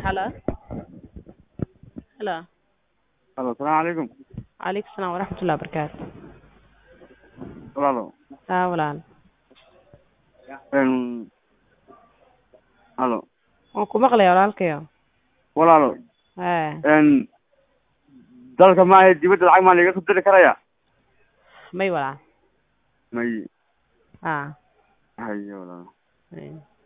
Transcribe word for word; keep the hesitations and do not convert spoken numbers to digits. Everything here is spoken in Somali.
Hello. Hello. Halo, السلام عليكم. عليكم السلام ورحمة الله وبركاته. walaalo haa walaal een halo waan ku maqlayaa walaalkayo. walaalo Haa een dalka maahe dibadda lacag maa laga soo diri karaya may walaal. may Haa hayo walaalo may